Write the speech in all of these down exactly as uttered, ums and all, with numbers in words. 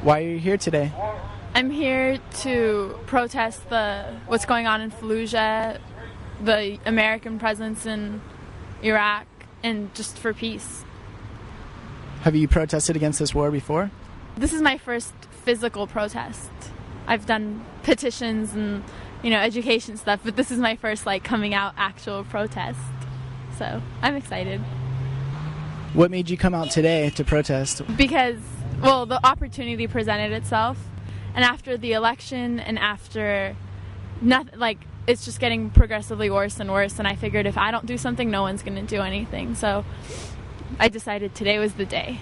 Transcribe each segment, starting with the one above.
Why are you here today? I'm here to protest the what's going on in Fallujah, the American presence in Iraq, and just for peace. Have you protested against this war before? This is my first physical protest. I've done petitions and, you know, education stuff, but this is my first, like, coming out actual protest. So I'm excited. What made you come out today to protest? Because, well, the opportunity presented itself, and after the election and after nothing, like, it's just getting progressively worse and worse, and I figured if I don't do something, no one's going to do anything. So I decided today was the day.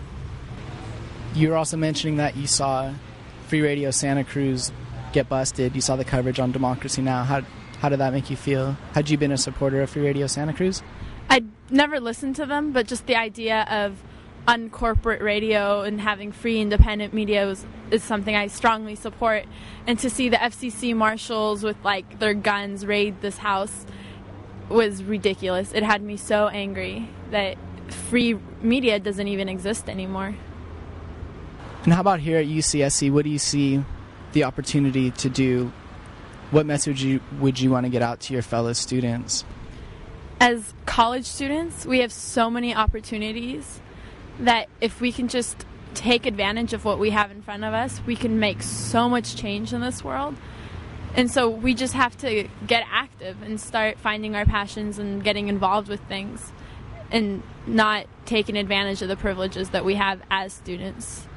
You were also mentioning that you saw Free Radio Santa Cruz get busted. You saw the coverage on Democracy Now! How how did that make you feel? Had you been a supporter of Free Radio Santa Cruz? I'd never listened to them, but just the idea of uncorporate radio and having free independent media was, is something I strongly support. And to see the F C C marshals with, like, their guns raid this house was ridiculous. It had me so angry that free media doesn't even exist anymore. And how about here at U C S C? What do you see the opportunity to do? What message you, would you want to get out to your fellow students? As college students, we have so many opportunities that if we can just take advantage of what we have in front of us, we can make so much change in this world. And so we just have to get active and start finding our passions and getting involved with things and not taking advantage of the privileges that we have as students.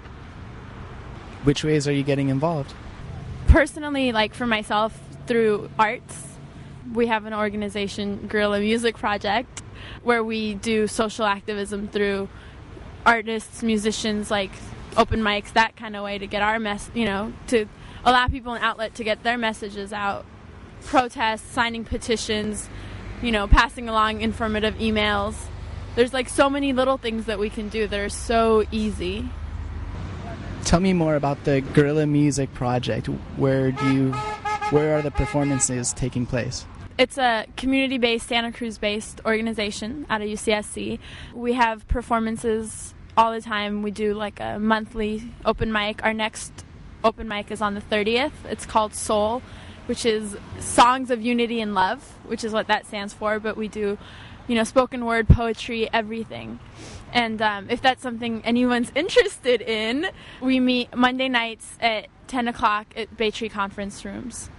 Which ways are you getting involved? Personally, like for myself, through arts. We have an organization, Guerrilla Music Project, where we do social activism through artists, musicians, like open mics, that kind of way to get our mess, you know, to allow people an outlet to get their messages out. Protests, signing petitions, you know, passing along informative emails. There's like so many little things that we can do that are so easy. Tell me more about the Guerrilla Music Project. Where do you, where are the performances taking place? It's a community-based, Santa Cruz-based organization out of U C S C. We have performances all the time. We do like a monthly open mic. Our next open mic is on the thirtieth. It's called Soul, which is Songs of Unity and Love, which is what that stands for. But we do, you know, spoken word, poetry, everything. And um, if that's something anyone's interested in, we meet Monday nights at ten o'clock at Bay Tree Conference Rooms.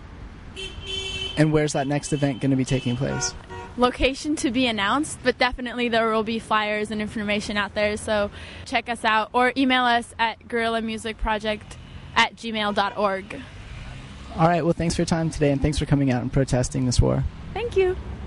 And where's that next event going to be taking place? Location to be announced, but definitely there will be flyers and information out there, so check us out or email us at guerrillamusicproject at gmail dot org. All right, well, thanks for your time today, and thanks for coming out and protesting this war. Thank you.